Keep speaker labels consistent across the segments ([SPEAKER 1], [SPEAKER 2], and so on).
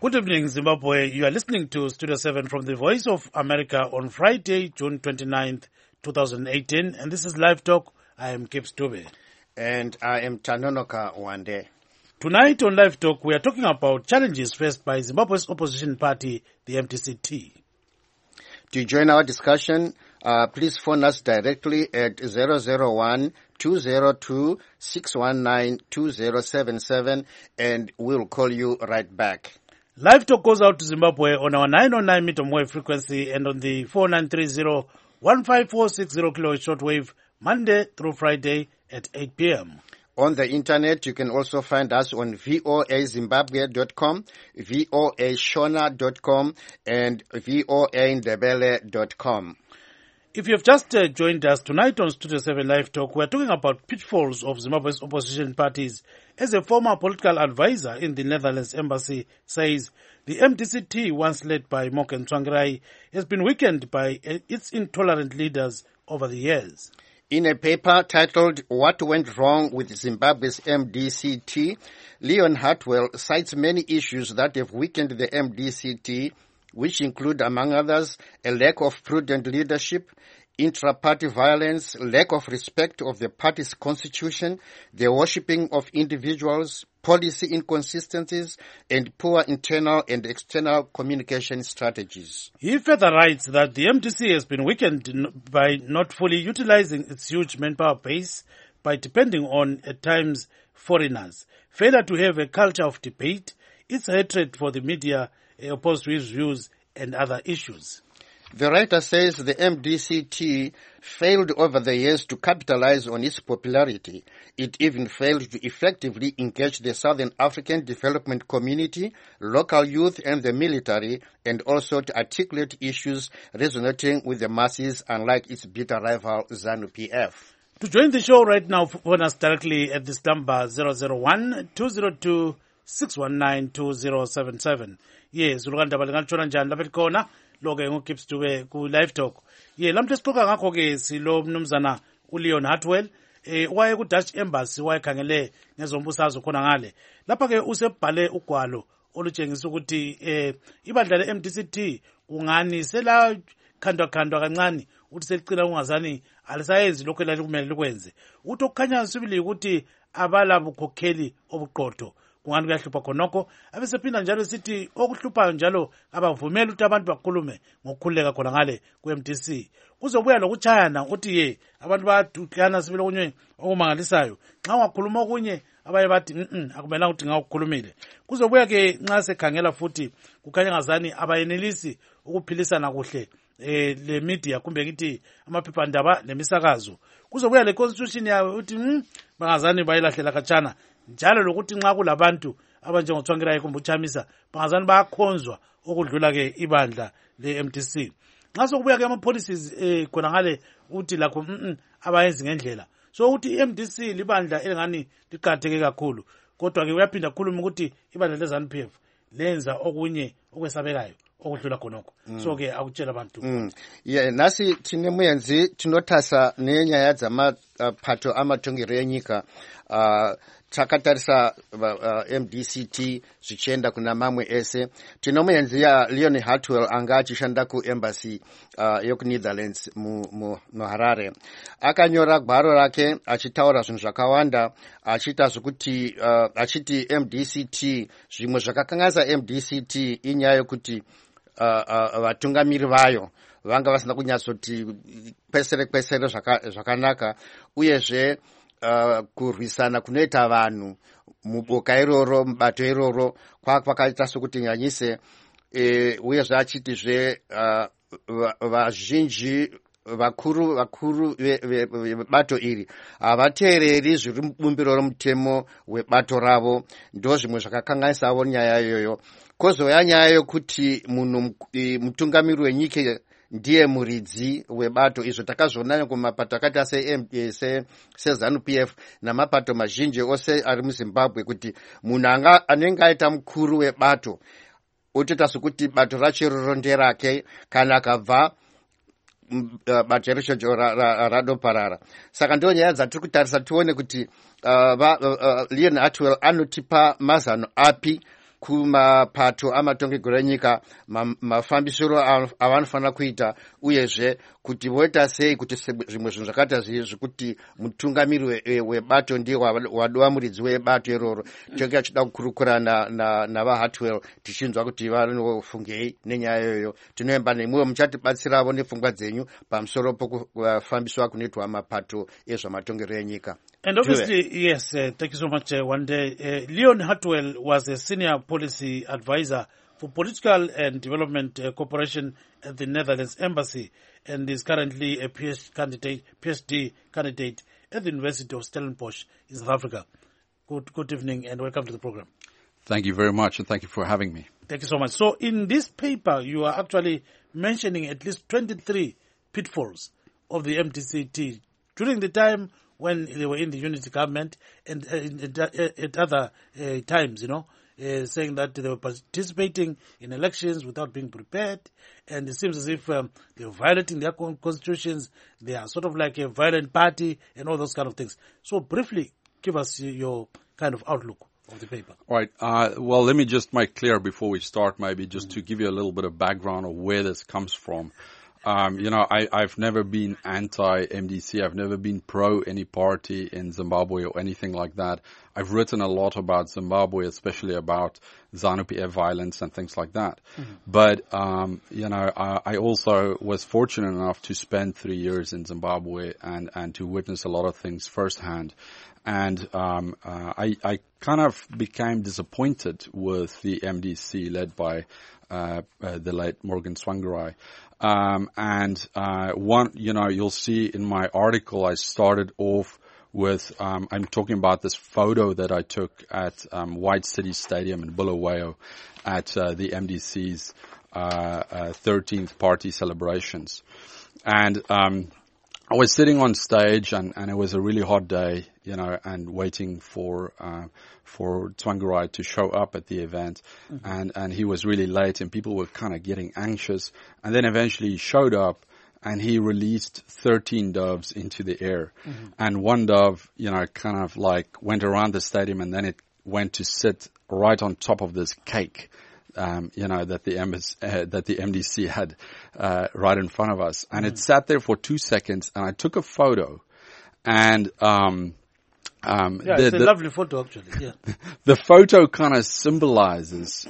[SPEAKER 1] Good evening, Zimbabwe. You are listening to Studio 7 from the Voice of America on Friday, June 29th, 2018. And this is Live Talk. I am Kip Stube.
[SPEAKER 2] And I am Tanonoka Wande.
[SPEAKER 1] Tonight on Live Talk, we are talking about challenges faced by Zimbabwe's opposition party, the MDC-T.
[SPEAKER 2] To join our discussion, please phone us directly at 001-202-619-2077 and we'll call you right back.
[SPEAKER 1] Live Talk goes out to Zimbabwe on our 909 meter wave frequency and on the 4930-15460 kilohertz shortwave Monday through Friday at 8 p.m.
[SPEAKER 2] On the internet, you can also find us on voazimbabwe.com, voashona.com, and voaindebele.com.
[SPEAKER 1] If you have just joined us tonight on Studio 7 Live Talk, we are talking about pitfalls of Zimbabwe's opposition parties. As a former political advisor in the Netherlands embassy says, the MDC-T, once led by Morgan Tsvangirai, has been weakened by its intolerant leaders over the years.
[SPEAKER 2] In a paper titled What Went Wrong with Zimbabwe's MDC-T, Leon Hartwell cites many issues that have weakened the MDC-T, which include, among others, a lack of prudent leadership, intra-party violence, lack of respect of the party's constitution, the worshipping of individuals, policy inconsistencies, and poor internal and external communication strategies.
[SPEAKER 1] He further writes that the MDC has been weakened by not fully utilizing its huge manpower base by depending on, at times, foreigners, failure to have a culture of debate, its hatred for the media opposed to his views, and other issues.
[SPEAKER 2] The writer says the MDC-T failed over the years to capitalize on its popularity. It even failed to effectively engage the Southern African development community, local youth and the military, and also to articulate issues resonating with the masses, unlike its bitter rival ZANU-PF.
[SPEAKER 1] To join the show right now, phone us directly at this number 001-202-619-2077. Yes, ulukandaba lingatshona njani lapha khona lo ke ngukip Stube ku Live Talk. Lamhla sixoxa ngakho ke silo mnumzana uLeon Hartwell waye ku Dutch Embassy wayekhangele ngezombusazwe khona ngale. Lapha ke usebhale ugwalo olutshengisa ukuthi ibandla le MDC-T kungani sela khandwa kancane uthi selicina ungazani alisayenzi lokho elikumele likwenze. Uthi okukhanya sibili ukuthi abala bukhokheli obuqotho. Kungani kuyahlupha khonokho abesephinda njalo sithi okuhluphayo njalo abavumela ukuthi abantu bakhulume ngokukhuleka khona ngale ku-MDC. Kuzobuya lokutshayana uthi abantu bayadukana sibile okunye okumangalisayo. Nxa ungakhuluma okunye abaye bathi akumelanga ukuthi ngawukhulumile. Kuzobuya ke nxa sekhangela futhi kukhanya ngazani abayenelisi ukuphilisana kuhle le media kumbe ngithi amaphephandaba nemisakazo. Kuzobuya le constitution yawe uthi bangazani bayilahlela khatshana. Njalo lokuthi nxa kulabantu abanjengoTsvangirai kumbe uChamisa bangazani bayakhonzwa okudlula ke ibandla le MDC. Nxa sokubuya ke ama policies khona ngale uthi lakho abayenzi ngendlela. So uthi iMDC libandla elingani liqhatheke kakhulu. Kodwa ke uyaphinda khuluma ukuthi ibandla leZANU-PF lenza okunye okwesabekayo okudlula khonokho. So ke akutshela abantu.
[SPEAKER 2] Nasi tine muyenzi tinothasa nenyaya dzamaphato amatongerero enyika takatarisa MDC-T zvichienda kuna mamwe ese. Tinomuenziya Leon Hartwell anga achishanda kuembassy yokuNetherlands muHarare. Akanyora gwaro rake achitaura zvinhu zvakawanda achita zvokuti achiti MDC-T zvimwe zvakakanganisa MDC-T inyaya yokuti vatungamiri vayo vanga vasina kunyatsoti kwesere zvakanaka uyezve kurwisana kunoita vanhu muboka iroro mubato iroro kwakaita sokuti nyanyise uyezve achitizve vazhinji vakuru vebato iri havateereri zviri mubumbiro romutemo webato ravo. Ndo zvimwe zvakakanganisavo nyaya iyoyo. Kozouya nyaya yokuti munhu mutungamiri wenyika ndiye muridzi webato. Izvo takazviona kumapato akaita seZANU-PF namapato mazhinji ose ari muZimbabwe kuti munhu anenge aita mukuru webato otoita sokuti bato racho iroro nderake kana akabva bato racho radoparara. Saka ndiyo nyaya dzatiri kutarisa tione kuti Leon Hartwell anotipa mazano api kumapato amatongegero enyika mafambisiro avanofanira kuita uyezve kuti voita sei kuti zvimwe zvinhu zvakaita zvekuti mutungamiri webato ndiye wadiwa muridzi webato iroro tinenge achida kukurukura navahartwell tichinzwa kuti vanofungei nenyaya iyoyo. Tinoemba nemwewo muchatibatsiravo nepfungwa dzenyu pamusoro pokufambiswa kunoitwa mapato ezvamatongero enyika.
[SPEAKER 1] And obviously, yes, thank you so much, one day. Leon Hartwell was a senior policy advisor for political and development cooperation at the Netherlands Embassy and is currently a PhD candidate at the University of Stellenbosch in South Africa. Good evening and welcome to the program.
[SPEAKER 3] Thank you very much and thank you for having me.
[SPEAKER 1] Thank you so much. So in this paper, you are actually mentioning at least 23 pitfalls of the MDCT during the time when they were in the unity government and at other times, saying that they were participating in elections without being prepared, and it seems as if they were violating their constitutions. They are sort of like a violent party and all those kind of things. So briefly, give us your kind of outlook of the paper.
[SPEAKER 3] All right. Well, let me just make clear before we start, maybe just to give you a little bit of background of where this comes from. I've never been anti-MDC. I've never been pro any party in Zimbabwe or anything like that. I've written a lot about Zimbabwe, especially about ZANU-PF violence and things like that. Mm-hmm. But, I also was fortunate enough to spend 3 years in Zimbabwe and to witness a lot of things firsthand. And I kind of became disappointed with the MDC led by the late Morgan Tsvangirai. You'll see in my article, I started off with, I'm talking about this photo that I took at White City Stadium in Bulawayo at the MDC's 13th party celebrations. And I was sitting on stage and it was a really hot day, and waiting for Tsvangirai to show up at the event. Mm-hmm. And he was really late and people were kind of getting anxious. And then eventually he showed up and he released 13 doves into the air. Mm-hmm. And one dove, kind of like went around the stadium and then it went to sit right on top of this cake. That the MDC had, right in front of us. And it sat there for 2 seconds and I took a photo and,
[SPEAKER 1] it's a lovely photo actually, yeah.
[SPEAKER 3] The photo kind of symbolizes,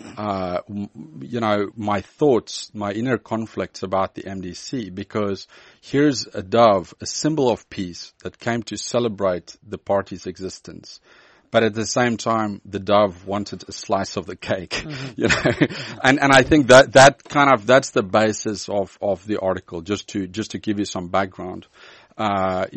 [SPEAKER 3] my thoughts, my inner conflicts about the MDC, because here's a dove, a symbol of peace that came to celebrate the party's existence. But at the same time, the dove wanted a slice of the cake, mm-hmm. and I think that's the basis of the article, just to give you some background. I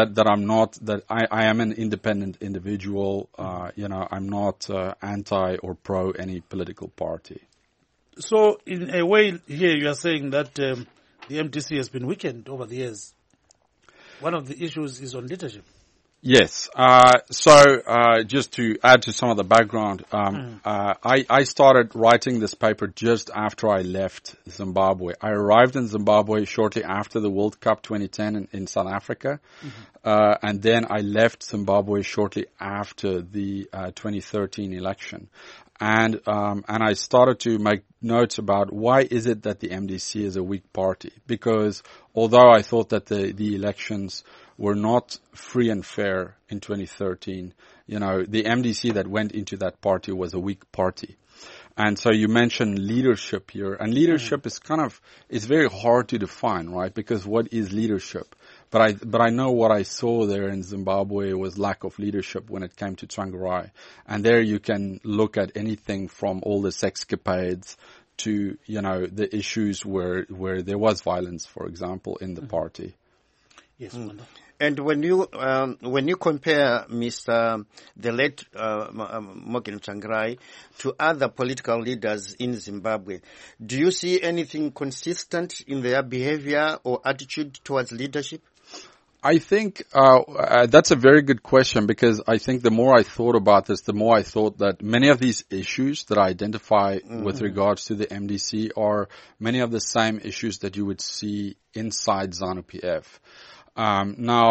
[SPEAKER 3] am an independent individual, I'm not, anti or pro any political party.
[SPEAKER 1] So in a way here you are saying that, the MDC has been weakened over the years. One of the issues is on leadership.
[SPEAKER 3] Yes. Just to add to some of the background, I started writing this paper just after I left Zimbabwe. I arrived in Zimbabwe shortly after the World Cup 2010 in South Africa. Mm-hmm. And then I left Zimbabwe shortly after the 2013 election. And I started to make notes about why is it that the MDC is a weak party? Because although I thought that the elections were not free and fair in 2013, the MDC that went into that party was a weak party. And so you mentioned leadership here, and leadership is it's very hard to define, right? Because what is leadership? But I know what I saw there in Zimbabwe was lack of leadership when it came to Tsvangirai. And there you can look at anything from all the sexcapades to, the issues where there was violence, for example, in the party.
[SPEAKER 1] Yes,
[SPEAKER 2] And when you compare the late Morgan Tsvangirai to other political leaders in Zimbabwe, do you see anything consistent in their behavior or attitude towards leadership?
[SPEAKER 3] I think that's a very good question, because I think the more I thought about this, the more I thought that many of these issues that I identify with regards to the MDC are many of the same issues that you would see inside ZANU-PF. Now,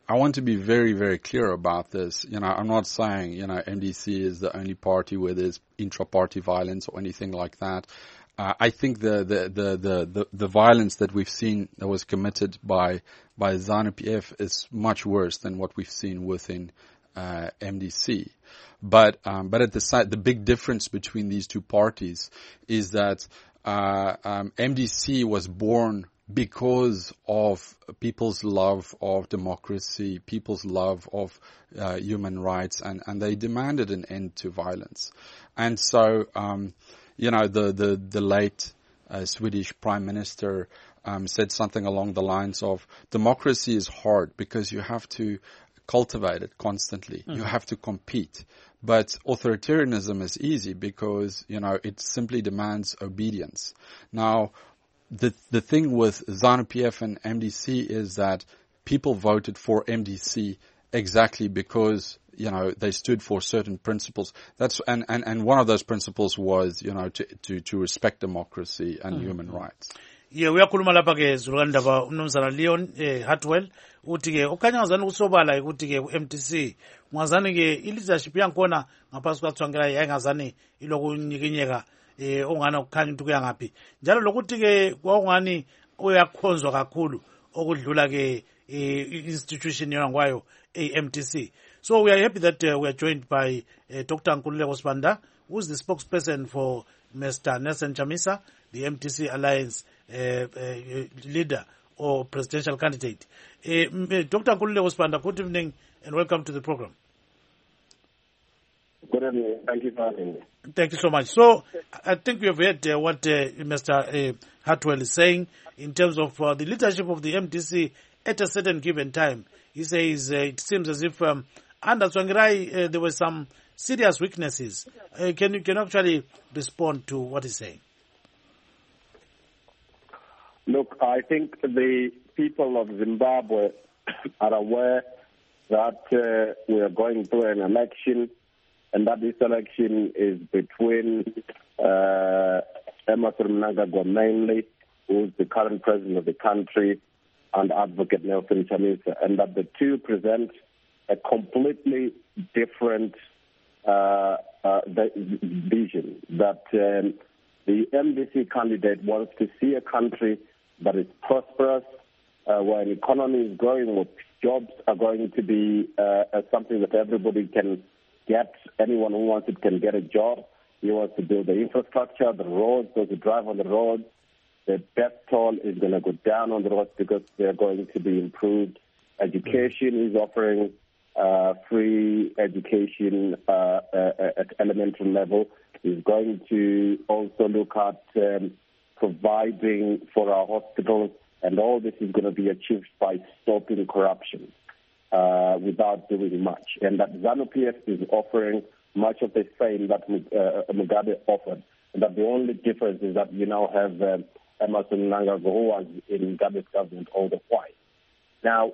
[SPEAKER 3] I want to be very, very clear about this. I'm not saying, MDC is the only party where there's intra-party violence or anything like that. I think the violence that we've seen that was committed by ZANU-PF is much worse than what we've seen within MDC. But at the big difference between these two parties is that MDC was born because of people's love of democracy, people's love of human rights, and they demanded an end to violence. And so, the late Swedish Prime Minister said something along the lines of, democracy is hard because you have to cultivate it constantly. You have to compete. But authoritarianism is easy because, it simply demands obedience. Now, the thing with ZANU-PF and MDC is that people voted for MDC exactly because, they stood for certain principles. And one of those principles was, to respect democracy and human rights.
[SPEAKER 1] Uyakhuluma lapha ke Zulukandaba umnumzana Leon Hartwell uthi ke ukhanya ngazani ukusobala ukuthi ke ku-MDC ngazani ke i-leadership yankhona ngaphasi kwaTsvangirai yayingazani ilokunyikinyeka ongani ukukhanya ukuthi kuya ngaphi njalo lokuthi ke kwakungani uyakhonzwa kakhulu okudlula ke institution yona ngwayo MDC. So we are happy that we are joined by Dr. Nkululeko Sibanda, who is the spokesperson for Mr. Nelson Chamisa, the MDC Alliance leader or presidential candidate. Dr. Nkululeko Sibanda, good evening and welcome to the program.
[SPEAKER 4] Good evening. Thank you for having me.
[SPEAKER 1] Thank you so much. So I think we have heard what Mr. Hartwell is saying in terms of the leadership of the MDC at a certain given time. He says it seems as if under Tsvangirai there were some serious weaknesses. Can you actually respond to what he's saying?
[SPEAKER 4] Look, I think the people of Zimbabwe are aware that we are going through an election, and that this election is between Emmerson Mnangagwa mainly, who is the current president of the country, and Advocate Nelson Chamisa, and that the two present a completely different vision. That the MDC candidate wants to see a country that is prosperous, where an economy is growing, where jobs are going to be something that everybody can get. Anyone who wants it can get a job. He wants to build the infrastructure, the roads, those who drive on the roads. The death toll is going to go down on the roads because they're going to be improved. Education is offering free education at elementary level. Is going to also look at providing for our hospitals, and all this is going to be achieved by stopping corruption without doing much. And that ZANU-PF is offering much of the same that Mugabe offered, and that the only difference is that you now have Emmerson Mnangagwa, who was in Mugabe's government all the while. Now,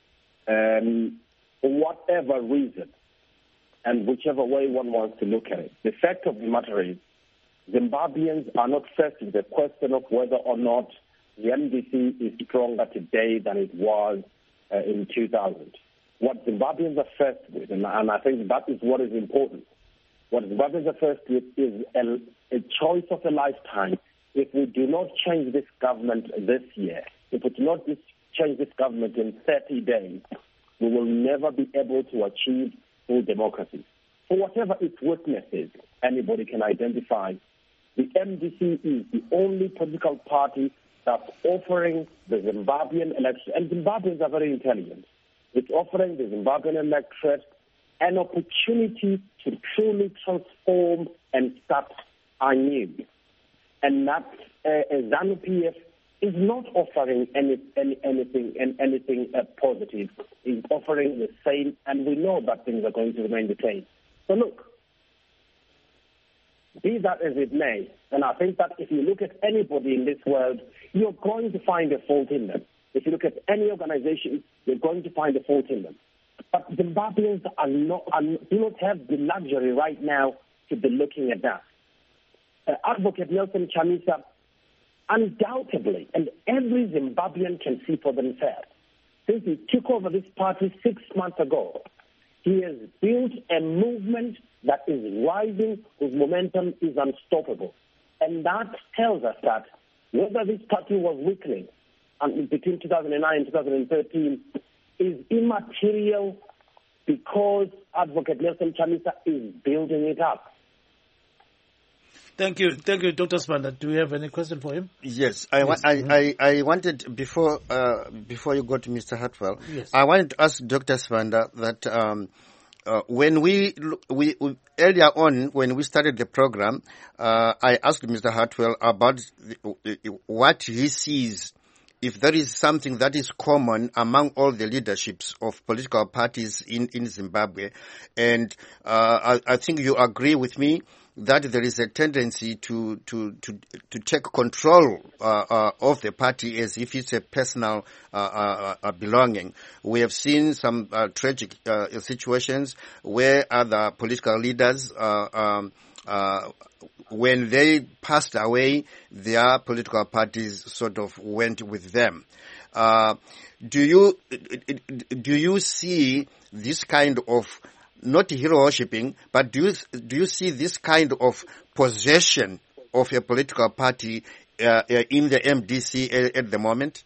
[SPEAKER 4] for whatever reason, and whichever way one wants to look at it, the fact of the matter is Zimbabweans are not faced with the question of whether or not the MDC is stronger today than it was in 2000. What Zimbabweans are faced with, and I think that is what is important, what Zimbabweans are faced with is a choice of a lifetime. If we do not change this government this year, if we do not change this government in 30 days, we will never be able to achieve full democracy. For whatever its weaknesses anybody can identify, the MDC is the only political party that's offering the Zimbabwean election, and Zimbabweans are very intelligent. It's offering the Zimbabwean electorate an opportunity to truly transform and start anew. And that ZANU-PF is not offering anything positive. It's offering the same, and we know that things are going to remain the same. So look, be that as it may, and I think that if you look at anybody in this world, you're going to find a fault in them. If you look at any organization, you're going to find a fault in them. But Zimbabweans do not have the luxury right now to be looking at that. Advocate Nelson Chamisa, undoubtedly, and every Zimbabwean can see for themselves, since he took over this party 6 months ago, he has built a movement that is rising, whose momentum is unstoppable. And that tells us that whether this party was weakening between 2009 and 2013 is immaterial, because Advocate Nelson Chamisa is building it up.
[SPEAKER 1] Thank you, Dr. Sibanda. Do you have any question for him?
[SPEAKER 2] Yes, I wanted before you go to Mr. Hartwell,
[SPEAKER 1] yes.
[SPEAKER 2] I wanted to ask Dr. Sibanda that when we earlier on when we started the program, I asked Mr. Hartwell about what he sees, if there is something that is common among all the leaderships of political parties in Zimbabwe, and I think you agree with me that there is a tendency to take control of the party as if it's a personal belonging. We have seen some tragic situations where other political leaders, when they passed away, their political parties sort of went with them. Do you see this kind of, not hero worshipping, but do you see this kind of possession of a political party in the MDC at the moment?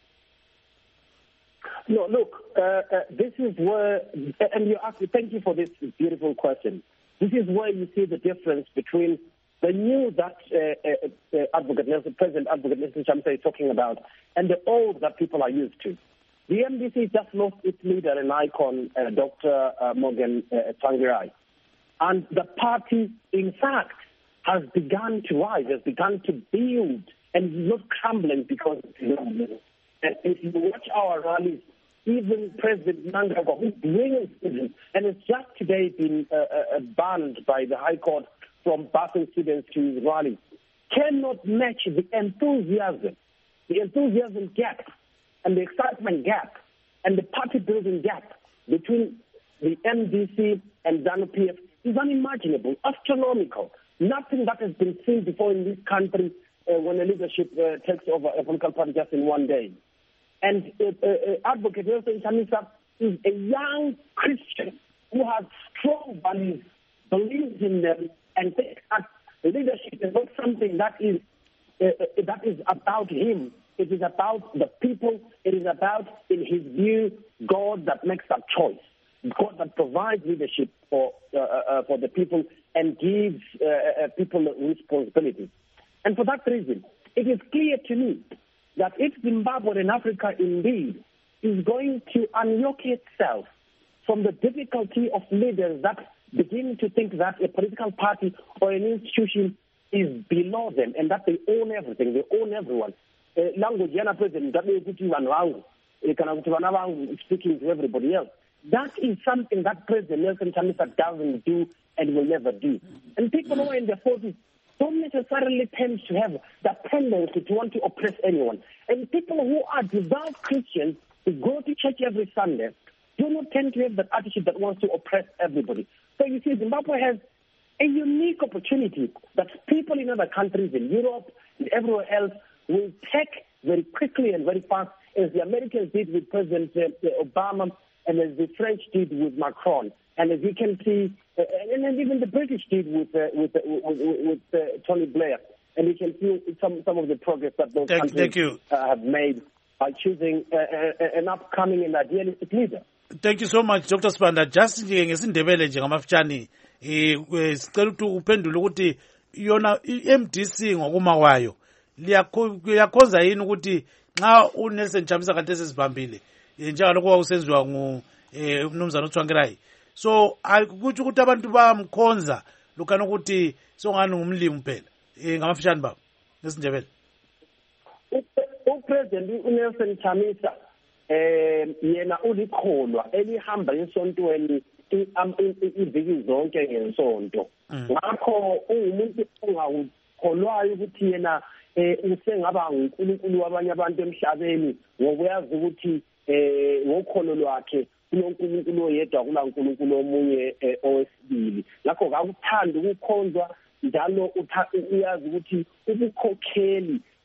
[SPEAKER 4] No, look, this is where, and you ask, thank you for this beautiful question. This is where you see the difference between the new that President Advocate Nelson Chamisa is talking about and the old that people are used to. The MDC just lost its leader and icon, Dr. Morgan Tsvangirai. And the party, in fact, has begun to rise, has begun to build, and is not crumbling because it's and if you watch our rallies, even President Mnangagwa, who brings students, and it's just today been banned by the High Court from busing students to his rallies, cannot match the enthusiasm gap and the excitement gap and the party building gap between the MDC and ZANU-PF is unimaginable, astronomical. Nothing that has been seen before in this country when a leadership takes over a political party just in one day. And Advocate Nelson Chamisa is a young Christian who has strong values, believes in them, and thinks that leadership is not something that is about him. It is about the people. It is about, in his view, God that makes that choice. God that provides leadership for the people and gives people responsibility. And for that reason, it is clear to me that if Zimbabwe and Africa indeed is going to unyoke itself from the difficulty of leaders that begin to think that a political party or an institution is below them and that they own everything, they own everyone. Language, President, speaking to everybody else. That is something that President Nelson Chamisa doesn't do and will never do. And people who are in their 40s don't necessarily tend to have that tendency to want to oppress anyone. And people who are devout Christians who go to church every Sunday do not tend to have that attitude that wants to oppress everybody. So you see, Zimbabwe has a unique opportunity that people in other countries, in Europe and everywhere else, will take very quickly and very fast, as the Americans did with President Obama and as the French did with Macron. And as you can see, and even the British did with Tony Blair. And you can see some of the progress that those countries have made by choosing an upcoming and idealistic leader.
[SPEAKER 1] Thank you so much, Dr. Sibanda. Just ngesindebele nje ngamafutshane sicela ukuthi uphendule ukuthi yona iMDC ngokuma kwayo liyakhonza yini ukuthi nxa uNelson Chamisa kanti sesibambile njengalokho kwakusenziwa umnumzana uTsvangirai, so akukuthi ukuthi abantu bayamkhonza lokana ukuthi songani ngumlimi phela ngamafutshane baba ngesindebele.
[SPEAKER 4] uPresident uNelson Chamisa yena ulikholwa elihamba esontweni iviki zonke ngesonto. Ngakho ungumuntu ongakholwayo ukuthi yena usengaba uNkulunkulu wabanye abantu emhlabeni ngokuyazi ukuthi ngokholo lwakhe kuNkulunkulu oyedwa kuNkulunkulu omunye owesibili. Ngakho akakuthanda ukukhonzwa njalo uyazi ukuthi ubukhokheli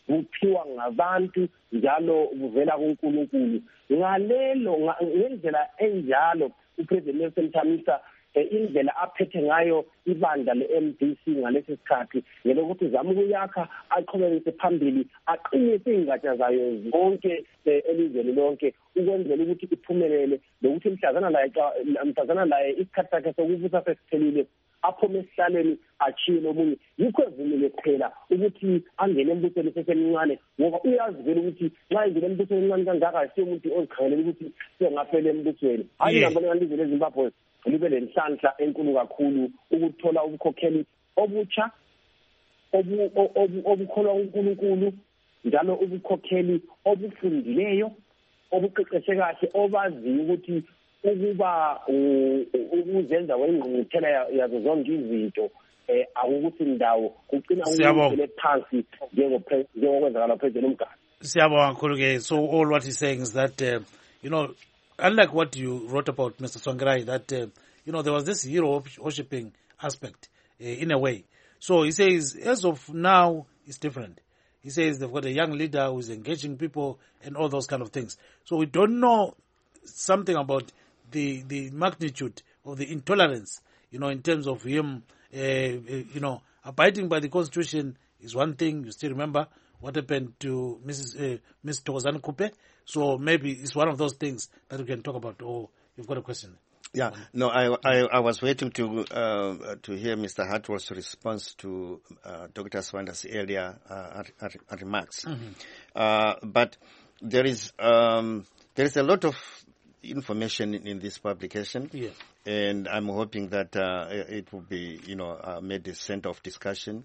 [SPEAKER 4] buphiwa ngabantu njalo buvela kuNkulunkulu. Ngendlela enjalo uPresident Nelson Chamisa indlela aphethe ngayo ibandla le-MDC ngalesi sikhathi ngelokuthi zama ukuyakha aqhubekise phambili aqinise ingatsha zayo zonke elizweni lonke ukwenzela ukuthi iphumelele lokuthi mhlazana laye isikhathi sakhe sokuvusa sesiphelile aphume esihlalweni achile omunye yikho evumile phela ukuthi angene embusweni sesemncane ngoba uyazi vele ukuthi nxa ingene embusweni emncane kangaka asiyo umuntu ozikhangelela ukuthi sengafela embusweni hayi ngabona ngalivele eZimbabwe libe lenhlanhla enkulu kakhulu ukuthola ubukhokheli obutsha obukholwa uNkulunkulu njalo ubukhokheli obufundileyo obuqeqeshe kahle obaziyo ukuthi ukuba ukuzenza wengqungquthela yazo zonke izinto akukuthi ndawo kugcina ukubele phansi njengokwenzakala President uMgaba.
[SPEAKER 1] Siyabonga kakhulu-ke. So all what he's saying is that unlike what you wrote about, Mr. Tsvangirai, that, there was this hero worshipping aspect in a way. So he says, as of now, it's different. He says they've got a young leader who's engaging people and all those kind of things. So we don't know something about the magnitude of the intolerance, in terms of him, abiding by the Constitution is one thing. You still remember what happened to Miss Thokozani Kupe. So maybe it's one of those things that we can talk about. Or you've got a question?
[SPEAKER 2] Yeah, no, I was waiting to hear Mr. Hartwell's response to Dr. Swanda's earlier remarks. Mm-hmm. But there is a lot of information in this publication, yeah. And I'm hoping that it will be made the center of discussion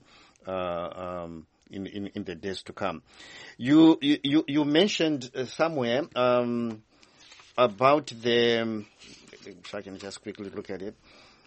[SPEAKER 2] in the days to come. You mentioned somewhere about the. If I can just quickly look at it.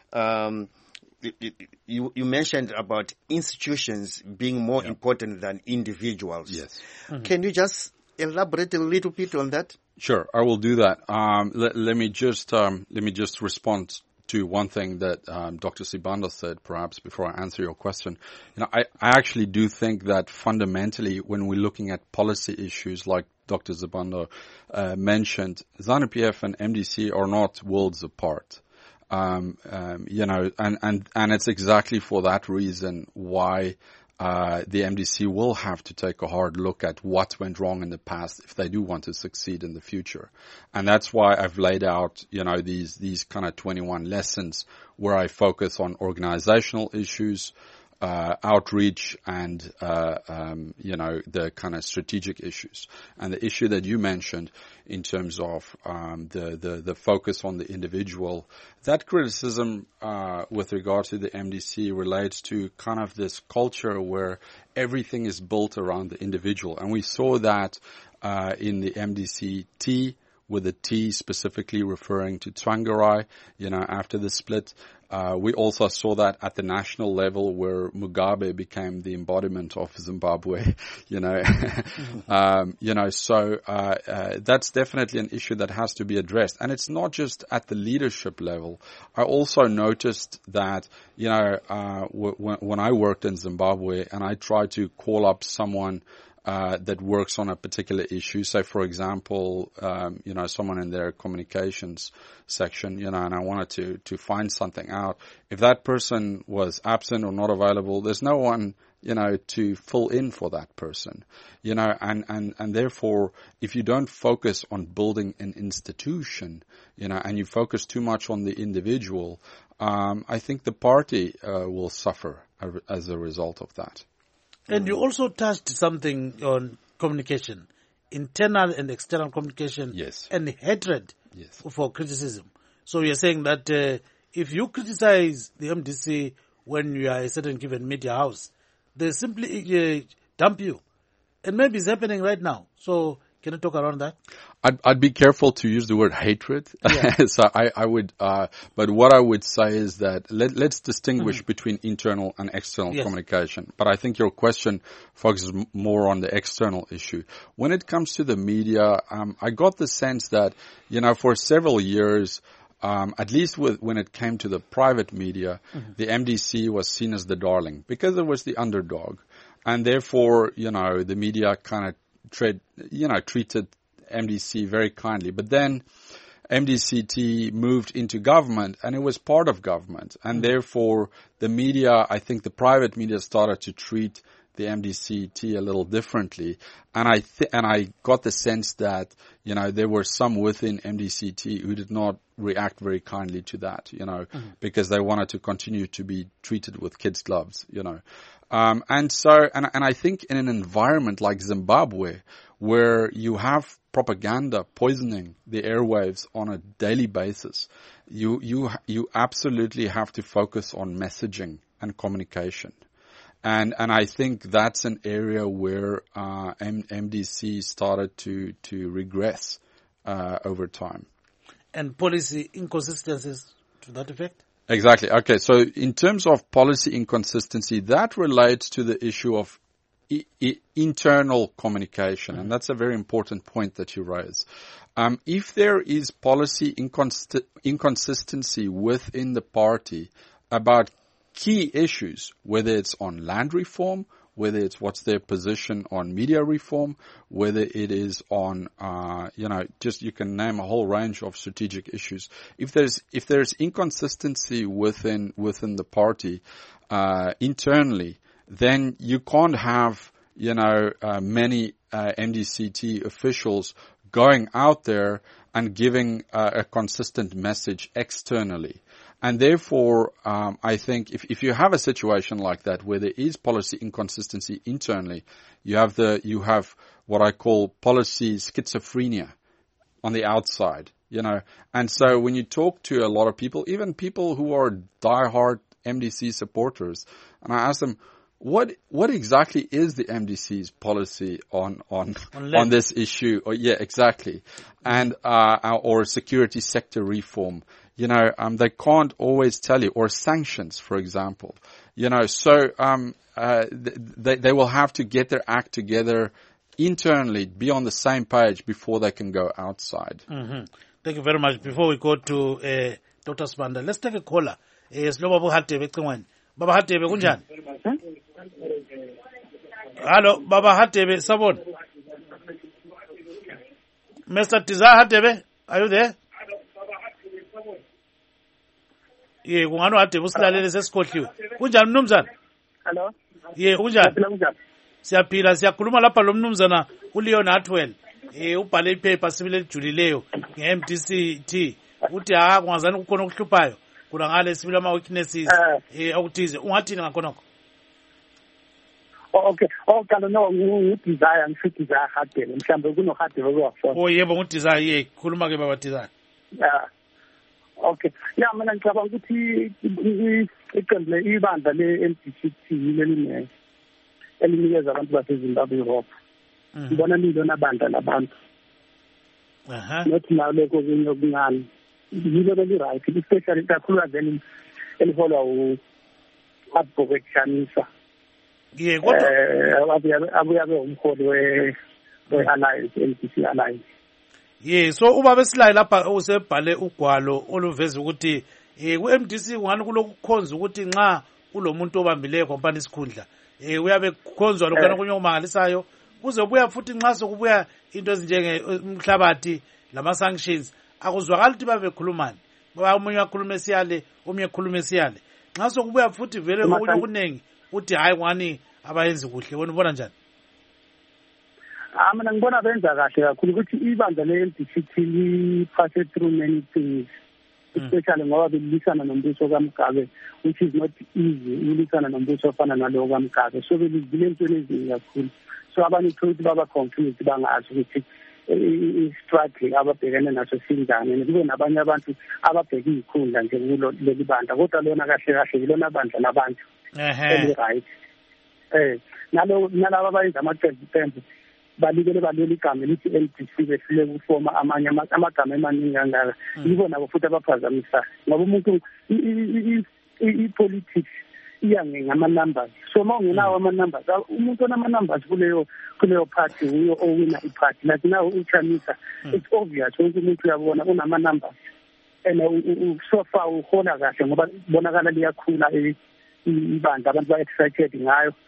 [SPEAKER 2] You mentioned about institutions being more important than individuals.
[SPEAKER 3] Yes.
[SPEAKER 2] Mm-hmm. Can you just elaborate a little bit on that?
[SPEAKER 3] Sure, I will do that. Let me just respond to one thing that Dr. Sibanda said, perhaps before I answer your question. I actually do think that fundamentally, when we're looking at policy issues like Dr. Sibanda mentioned, ZANU-PF and MDC are not worlds apart. And it's exactly for that reason why the MDC will have to take a hard look at what went wrong in the past if they do want to succeed in the future. And that's why I've laid out, these kind of 21 lessons where I focus on organizational issues, outreach and, the kind of strategic issues. And the issue that you mentioned in terms of, the focus on the individual, that criticism, with regard to the MDC relates to kind of this culture where everything is built around the individual. And we saw that, in the MDC-T, with the T specifically referring to Tsvangirai, after the split. We also saw that at the national level where Mugabe became the embodiment of Zimbabwe, so that's definitely an issue that has to be addressed. And it's not just at the leadership level. I also noticed that, when I worked in Zimbabwe and I tried to call up someone that works on a particular issue. Say, for example, someone in their communications section, and I wanted to find something out. If that person was absent or not available, there's no one, to fill in for that person, and therefore, if you don't focus on building an institution, and you focus too much on the individual, I think the party will suffer as a result of that.
[SPEAKER 1] And you also touched something on communication, internal and external communication,
[SPEAKER 3] yes,
[SPEAKER 1] and hatred,
[SPEAKER 3] yes,
[SPEAKER 1] for criticism. So you're saying that if you criticize the MDC when you are a certain given media house, they simply dump you. And maybe it's happening right now. So can you talk around that?
[SPEAKER 3] I'd be careful to use the word hatred. Yeah. So I would, but what I would say is that let's distinguish between internal and external communication. But I think your question focuses more on the external issue. When it comes to the media, I got the sense that, for several years, at least when it came to the private media, the MDC was seen as the darling because it was the underdog. And therefore, the media kind of treated MDC very kindly. But then MDCT moved into government, and it was part of government. And therefore, the media, I think the private media started to treat the MDCT a little differently. And I got the sense that, there were some within MDCT who did not react very kindly to that, because they wanted to continue to be treated with kids' gloves, And I think in an environment like Zimbabwe, where you have propaganda poisoning the airwaves on a daily basis, you absolutely have to focus on messaging and communication. And I think that's an area where MDC started to regress over time.
[SPEAKER 1] And policy inconsistencies to that effect?
[SPEAKER 3] Exactly. Okay, so in terms of policy inconsistency, that relates to the issue of internal communication, and that's a very important point that you raise. If there is policy inconsistency within the party about key issues, whether it's on land reform, whether it's what's their position on media reform, whether it is on, just you can name a whole range of strategic issues. If there's inconsistency within the party, internally, then you can't have, many, MDCT officials going out there and giving a consistent message externally. And therefore, I think if you have a situation like that where there is policy inconsistency internally, you have what I call policy schizophrenia on the outside, And so when you talk to a lot of people, even people who are diehard MDC supporters, and I ask them, what exactly is the MDC's policy on this issue? Yeah, exactly. And, or security sector reform. They can't always tell you, or sanctions, for example. So, they will have to get their act together internally, be on the same page before they can go outside.
[SPEAKER 1] Mm-hmm. Thank you very much. Before we go to, Dr. Sibanda, let's take a caller. Baba Hatebe, kunjani? Hello, Baba Hatebe, Sabon. Mr. Tiza Hatebe, are you there? Yeah, kungani Hatebe usilalele sesikhohliwe. Kunjani mnumzana?
[SPEAKER 5] Hello.
[SPEAKER 1] Yeah, kunjani? Siyaphila, siyakhuluma lapha lo mnumzana uLeon Hartwell. Ubhale ipaper sibile lijulileyo nge-MDCT. Uthi kungazani kukhona okuhluphayo. Kuna ngale sibile ama weaknesses okuthize. Ungathini ngakhonokho?
[SPEAKER 5] Okay. Kana no ngidesire ngifithiza Hatebe. Mhlambe kuno Hatebe kwafona.
[SPEAKER 1] Yebo ngidesire khuluma ke baba desire.
[SPEAKER 5] Yeah. Okay. Yeah, mina ngicabanga ukuthi iqembu ibandla le-MDCT leline elinikeza abantu baseZimbabwe ihop. Ngibona lilona bandla labantu. Not now lokho kunye okuncane. Yilo beli-right, especially kakhulukazi eliholwa u-Advocate Shamisa.
[SPEAKER 1] Yeah, kodwa
[SPEAKER 5] abuyabe umholi we-Alliance, MDC Alliance.
[SPEAKER 1] Yeah, so ubaba Silayi lapha usebhale ugwalo oluveza ukuthi ku-MDC kungani kulokukhonza ukuthi nxa kulomuntu obambileyo kompani isikhundla uyabe kukhonzwa lokho kunye okumangalisayo kuze buya futhi nxa sokubuya into ezinjenge umhlabathi lama sanctions akuzwakala ukuthi babe khulumani omunye akhuluma esiyale omunye akhuluma esiyale nxa sokubuya futhi vele okunye okunengi uthi hayi kwani abayenzi kuhle wena ubona njani?
[SPEAKER 5] Mina ngibona benza kahle kakhulu ukuthi ibandla le-MDCT li-passe through many things, especially ngoba belisana nombuso kaMgabe, which is not easy ulisana nombuso ofana nalowo kaMgabe. So belizile entweni ezingi kakhulu. So abantu ukuthi baba confused bangazi ukuthi i-struggle ababhekene naso sinjani. Kube nabanye abantu ababheke izikhundla nje kulo leli bandla, kodwa lona kahle kahle yilona bandla labantu eli-right. Nalabo abayenza amaqembu balikele baleli igama elithi MDC behlule ukufoma amanye amagama emaningi kangaka. Yibo nabo futhi abaphazamisa ngoba umuntu i-politics iya ngama-numbers. So uma ungenawo ama-numbers, umuntu onama-numbers kuleyo party uyo owina i-party. Like now uChamisa, it's obvious wonke umuntu uyabona unama-numbers and so far uhola kahle ngoba bonakala liyakhula ibandla abantu ba-excited ngayo.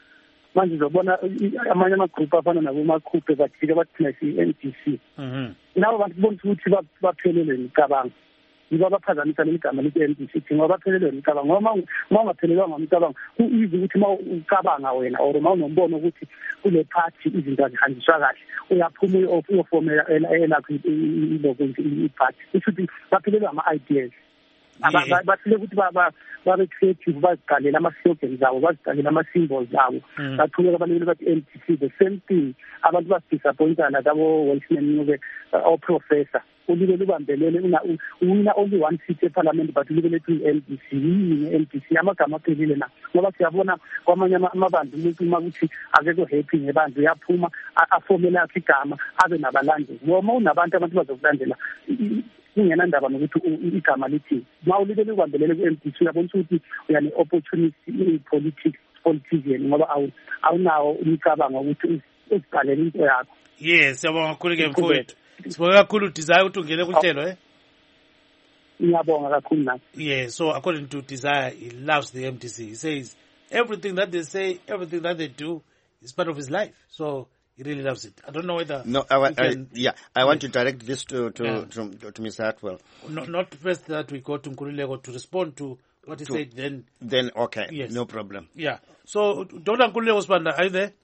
[SPEAKER 5] manje uzobona amanye amagroup afana nabomakhuphe bathike bathina si-NDC labo bantu bonke ukuthi baphelelwe imicabango yiba baphazamisa lemigama lithi-NDC ngoba baphelelwe imicabango ngoba uma ungaphelelwanga umcabango ku-easy ukuthi uma ucabanga wena or uma unombono ukuthi kule party izinto azihanjiswa kahle uyaphuma uyofomela elakho i-party kusho ukuthi baphelelwe ama-ideas bathile ukuthi babe-creative baziqalela ama-slogan zabo baziqalela ama-symbols zabo baqhubeka balebele bathi NDC the same thing abantu basidisappointa lakabo-Welshman oprofessor ulibele ubambelele uwina only one seat eparliament but ulibele ethi i-NDC yini i-NDC amagama aphelile na ngoba siyabona kwamanye amabandla umuntu uma kuthi akekho happy ngebandla uyaphuma afomele akhe igama abe nabalandeli noma unabantu abantu bazokulandela kungenandaba nokuthi igama lithi ma ulibele ubambelele ku-NDC uyabona ukuthi uyane-opportunity politician ngoba awunawo umcabango ukuthi uziqalele into yakho.
[SPEAKER 1] Yes, siyabonga kakhulu-ke mfowethu. Sibonga kakhulu Desire ukuthi ungene kuhlelo
[SPEAKER 5] Ngiyabonga kakhulu nami.
[SPEAKER 1] Yeah, so according to Desire, he loves the MDC. He says everything that they say, everything that they do is part of his life. So he really loves it. I don't know whether
[SPEAKER 2] I want to direct this to Mr. Hartwell.
[SPEAKER 1] Not first that we go to Nkululeko to respond to what he said then
[SPEAKER 2] okay,
[SPEAKER 1] yes.
[SPEAKER 2] No problem.
[SPEAKER 1] Yeah. So Dr. Nkululeko Sibanda, are you there?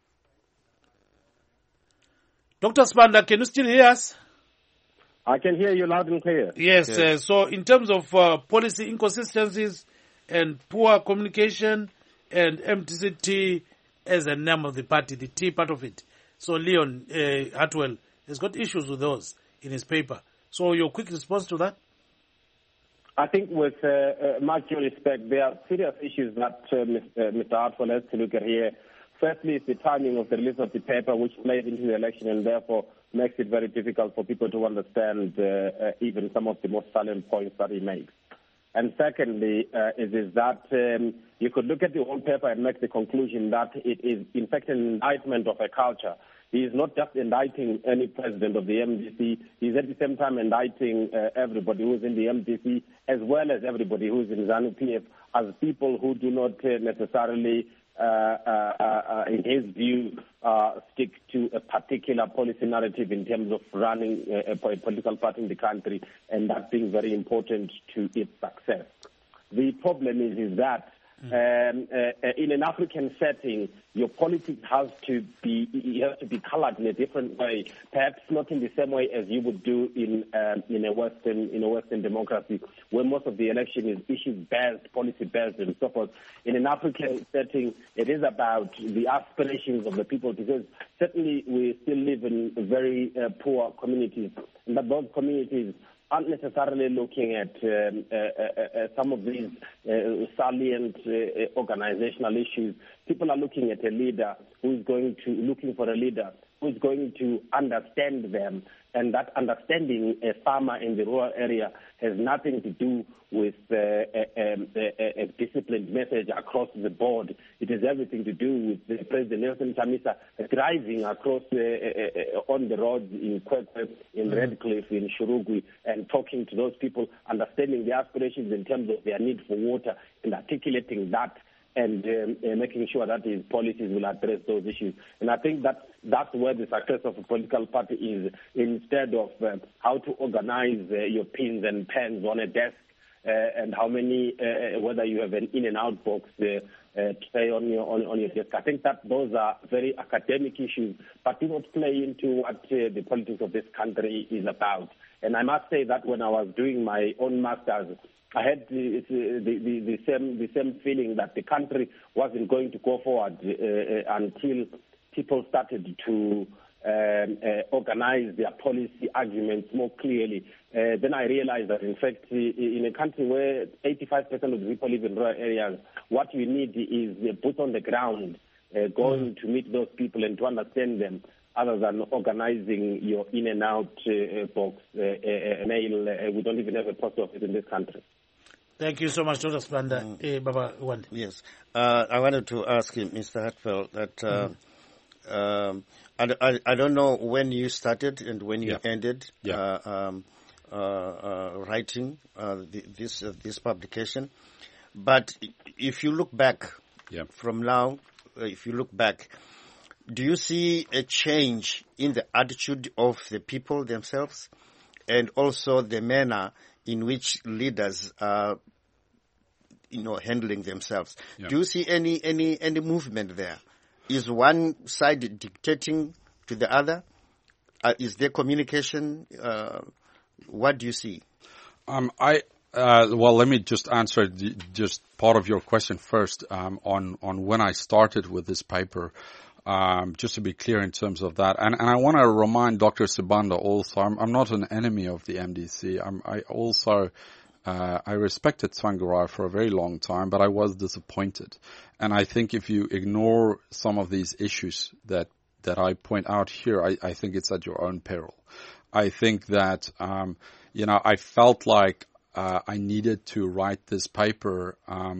[SPEAKER 1] Dr. Sibanda, can you still hear us?
[SPEAKER 4] I can hear you loud and clear.
[SPEAKER 1] Yes. So in terms of policy inconsistencies and poor communication and MDCT as the name of the party, the T part of it. So Leon Hartwell has got issues with those in his paper. So your quick response to that?
[SPEAKER 4] I think with much due respect, there are serious issues that Mr. Hartwell has to look at here. Firstly, it's the timing of the release of the paper, which plays into the election and therefore makes it very difficult for people to understand even some of the most salient points that he makes. And secondly, is that you could look at the whole paper and make the conclusion that it is, in fact, an indictment of a culture. He is not just indicting any president of the MDC. He is at the same time indicting everybody who is in the MDC as well as everybody who is in ZANU-PF as people who do not necessarily in his view, stick to a particular policy narrative in terms of running a political party in the country, and that being very important to its success. The problem is that in an African setting, your politics has to be colored in a different way, perhaps not in the same way as you would do in a Western democracy, where most of the election is issue-based, policy-based, and so forth. In an African setting, it is about the aspirations of the people, because certainly we still live in very poor communities, and that those communities aren't necessarily looking at some of these salient organizational issues. People are looking at a leader looking for a leader who's going to understand them, and that understanding a farmer in the rural area has nothing to do with a disciplined message across the board. It has everything to do with President Nelson Chamisa driving across on the roads in Kwekwe, in Redcliffe, in Shurugwi, and talking to those people, understanding their aspirations in terms of their need for water, and articulating that, and making sure that his policies will address those issues. And I think that's where the success of a political party is, instead of how to organize your pins and pens on a desk, and how many, whether you have an in and out box tray on your desk. I think that those are very academic issues, but do not play into what the politics of this country is about. And I must say that when I was doing my own master's, I had the same feeling that the country wasn't going to go forward until people started to organize their policy arguments more clearly. Then I realized that, in fact, in a country where 85% of the people live in rural areas, what you need is a boot on the ground, going to meet those people and to understand them, other than organizing your in and out box mail. We don't even have a post office in this country.
[SPEAKER 1] Thank you so much, Dr. Sibanda. Baba Wande.
[SPEAKER 2] Yes. I wanted to ask him, Mr. Hartwell, that I don't know when you started and when you ended writing this publication, but if you look back from now if you look back, do you see a change in the attitude of the people themselves and also the manner in which leaders are, handling themselves? Yeah. Do you see any movement there? Is one side dictating to the other? Is there communication? What do you see?
[SPEAKER 3] Well, let me just answer just part of your question first. On when I started with this paper, just to be clear in terms of that, and I want to remind Dr. Sibanda also, I'm not an enemy of the MDC. I respected Tsvangirai for a very long time, but I was disappointed. And I think if you ignore some of these issues that I point out here, I think it's at your own peril. I think that, I felt like I needed to write this paper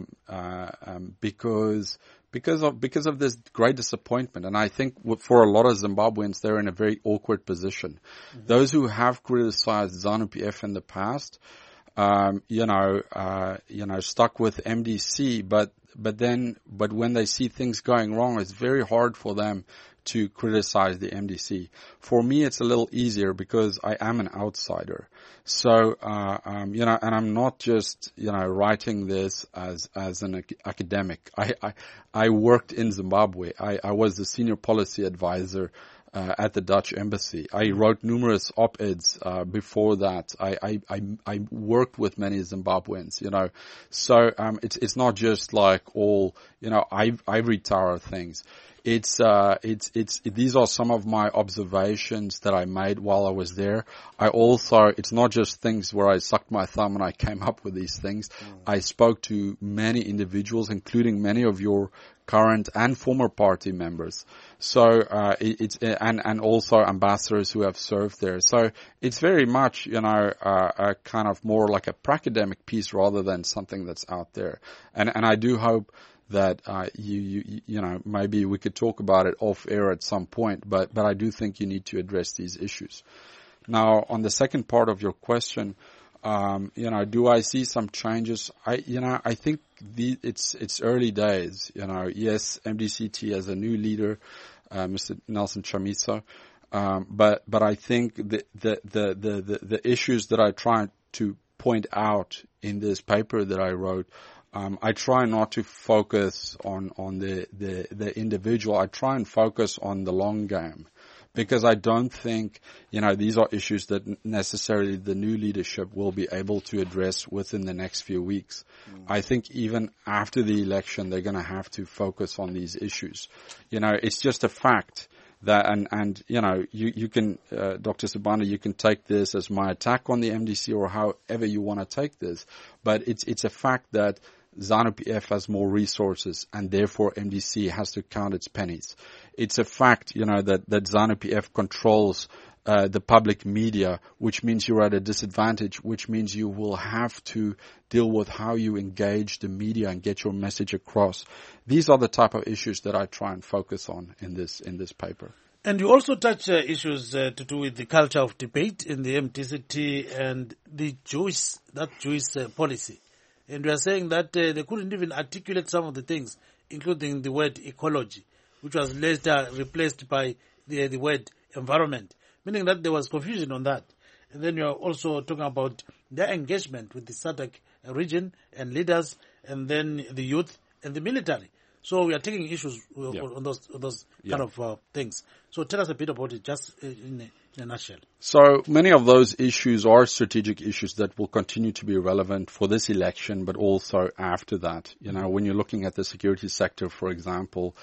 [SPEAKER 3] because of this great disappointment. And I think for a lot of Zimbabweans, they're in a very awkward position. Mm-hmm. Those who have criticized ZANU-PF in the past, stuck with MDC, but when they see things going wrong, it's very hard for them to criticize the MDC. For me, it's a little easier because I am an outsider. So, and I'm not just, writing this as an academic. I worked in Zimbabwe. I was the senior policy advisor at the Dutch embassy. I wrote numerous op-eds before that. I worked with many Zimbabweans, So it's not just like all ivory tower things. These are some of my observations that I made while I was there. It's not just things where I sucked my thumb and I came up with these things. I spoke to many individuals, including many of your current and former party members. So, and also ambassadors who have served there. So it's very much, a kind of more like a pracademic piece rather than something that's out there. And I do hope that, maybe we could talk about it off air at some point, but I do think you need to address these issues. Now, on the second part of your question, do I see some changes? I think it's early days. Yes, MDCT has a new leader, Mr. Nelson Chamisa, but I think the issues that I try to point out in this paper that I wrote, I try not to focus on the individual. I try and focus on the long game. Because I don't think, these are issues that necessarily the new leadership will be able to address within the next few weeks. I think even after the election, they're going to have to focus on these issues. It's just a fact that, and you can, Dr. Sibanda, you can take this as my attack on the MDC or however you want to take this, but it's a fact that ZANU-PF has more resources and therefore MDC has to count its pennies. It's a fact, that ZANU-PF controls the public media, which means you're at a disadvantage, which means you will have to deal with how you engage the media and get your message across. These are the type of issues that I try and focus on in this paper.
[SPEAKER 1] And you also touch issues to do with the culture of debate in the MDCT and the Jewish policy. And we are saying that they couldn't even articulate some of the things, including the word ecology, which was later replaced by the word environment, meaning that there was confusion on that. And then you are also talking about their engagement with the SADC region and leaders, and then the youth and the military. So we are taking issues on those kind of things. So tell us a bit about it, just in a nutshell.
[SPEAKER 3] So many of those issues are strategic issues that will continue to be relevant for this election, but also after that. When you're looking at the security sector, for example,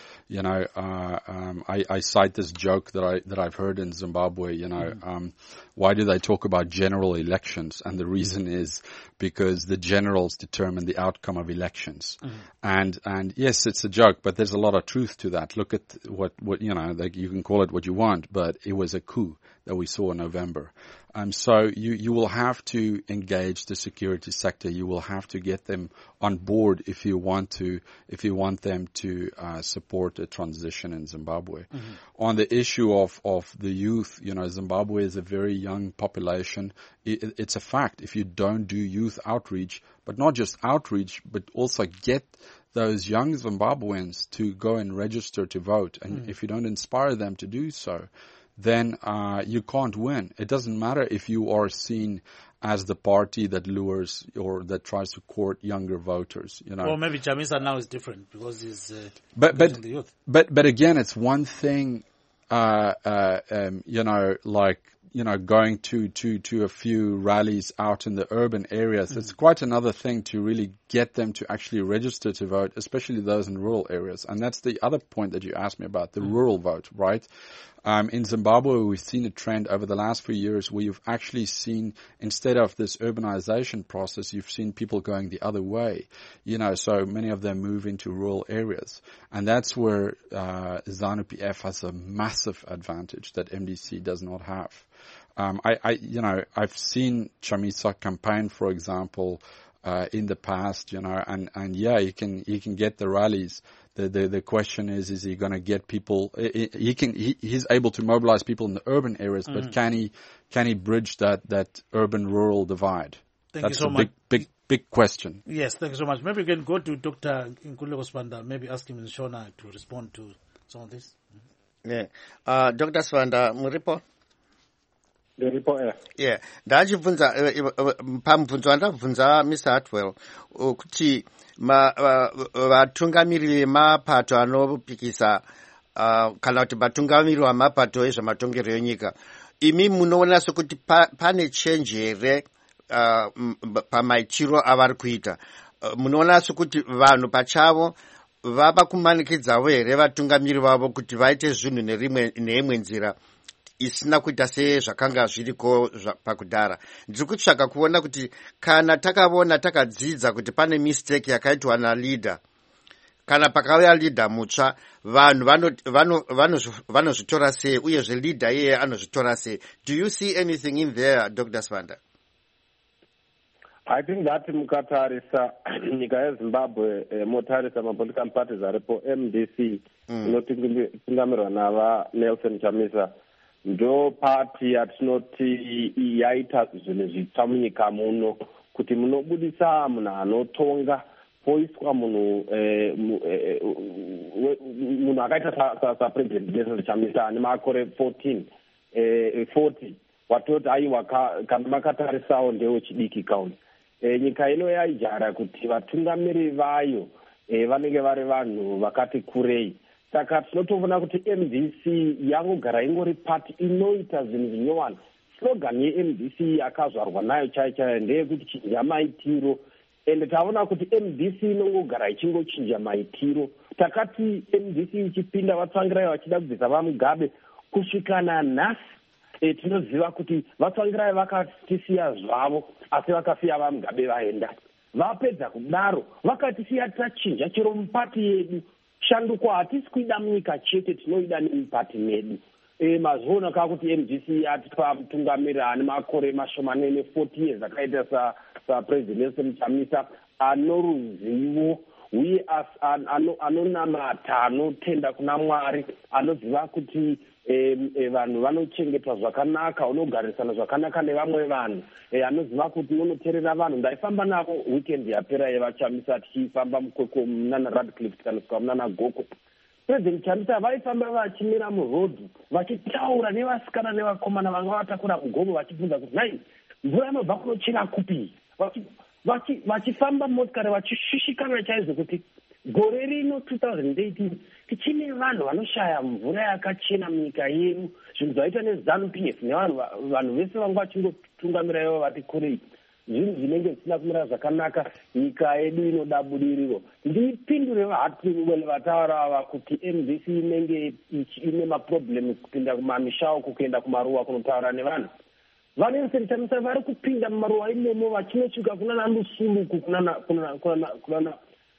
[SPEAKER 3] I cite this joke that I've heard in Zimbabwe. Why do they talk about general elections? And the reason is because the generals determine the outcome of elections. And yes, it's a joke, but there's a lot of truth to that. Look at what you can call it what you want, but it was a coup. that we saw in November. So you will have to engage the security sector. You will have to get them on board if you want them to support a transition in Zimbabwe. Mm-hmm. On the issue of the youth, Zimbabwe is a very young population. It's a fact. If you don't do youth outreach, but not just outreach, but also get those young Zimbabweans to go and register to vote, and if you don't inspire them to do so, then you can't win. It doesn't matter if you are seen as the party that lures or that tries to court younger voters.
[SPEAKER 1] Or maybe Chamisa now is different because he's
[SPEAKER 3] the
[SPEAKER 1] youth.
[SPEAKER 3] But again, it's one thing, going to a few rallies out in the urban areas. Mm-hmm. It's quite another thing to really get them to actually register to vote, especially those in rural areas. And that's the other point that you asked me about, the rural vote, right? In Zimbabwe, we've seen a trend over the last few years where you've actually seen, instead of this urbanization process, you've seen people going the other way. So many of them move into rural areas. And that's where ZANU-PF has a massive advantage that MDC does not have. I've seen Chamisa campaign, for example, in the past, and he can get the rallies. The question is he going to get people? He's able to mobilize people in the urban areas, but can he bridge that urban rural divide?
[SPEAKER 1] Thank you so much.
[SPEAKER 3] Big question.
[SPEAKER 1] Yes, thank you so much. Maybe we can go to Dr. Nkululeko Sibanda. Maybe ask him in Shona to respond to some of this.
[SPEAKER 2] Yeah, Dr. Sibanda, muripo.
[SPEAKER 4] Yeah,
[SPEAKER 2] ndachibvunza pamubvunzo wandabvunza Mr. Hartwell kuti vatungamiriri vemapato anopikisa kana kuti vatungamiriri vemapato ezvematongerero enyika, imi munoona sekuti pane change here pamaitiro avari kuita? Munoona sekuti vanhu pachavo vava kumanikidzawo here vatungamiriri vavo kuti vaite zvinhu neimwe nzira isina kuita sezvakanga zviriko pakudhara? Ndiri kutsvaga kuona kuti kana takadzidza kuti pane mistake yakaitwa naleader, kana pakauya leader mutsva, vanhu vanozvitora sei, uyezve leader iyeye anozvitora sei? Do you see anything in there, Dr. Sibanda?
[SPEAKER 4] I think that mukatarisa nyika yeZimbabwe, motarisa mapolitical parties aripo, MDC inotungamirwa nava Nelson Chamisa, ndo party yatinoti yaita zvinhu zvitsva munyika muno, kuti munobudisa munhu anotonga poiswa munhu sapresident Nelson Chamisa ane makore 40 watoti aiwa kana makatarisawo ndewechidiki kauno. Nyika ino yaijara kuti vatungamiriri vayo vanenge vari vanhu vakati kurei. Saka tinotoona kuti MDC yangogara ingori pati inoita zvinhu zvinyowani. Slogan yeMDC yakazvarwa nayo chaiyo ndeyekuti chinja maitiro, ende taona kuti MDC inongogara ichingochinja maitiro. Takati MDC ichipinda vatsangirai vachida kubvisa vaMugabe, kusvikana nhasi tinoziva kuti vatsangirai vakatisiya zvavo, asi vakasiya vaMugabe vaenda. Vapedza kudaro vakatisiya tachinja chero mupati yedu. Shanduko hatisi kuida munyika chete, tinoida nemupati medu. Mazoona kakuti MDC atipa mutungamiriri ane makore mashomanene 40 years akaita sapresident Nelson Chamisa, anoruzivo uye anonamata, anotenda kuna Mwari, anoziva kuti vanhu vanochengetwa zvakanaka, unogarisana zvakanaka nevamwe vanhu, anoziva kuti unoteerera vanhu. Ndaifamba navo weekend yapera yevachamisa tichifamba mukwekwe munana Radcliffe tikanosvika munana Goko. President Chamisa vaifamba vachimira murodhi vachitaura nevasikana nevakomana vanga vatakura mugomo vachibvunza kuti nai mvura inobva kunochera kupi, vachifamba motikari vachishushikana chaizvo kuti gore rino 2018 tichine vanhu vanoshaya mvura yakachena munyika yedu. Zvinhu zvaita neZANU-PF nevanhu vese vanga vachingotungamira ivo vati kurei, zvinhu zvinenge zvisina kumira zvakanaka. Nyika yedu inoda budiriro. Ndipindure vaHartwell vataura ava kuti MDC inenge ine maproblems kupinda kumamisha uko, kuenda kumaruwa kunotaura nevanhu. VaNelson Chamisa vari kupinda mumaruwa imomo vachinosvika kunana Lusuluku, kunana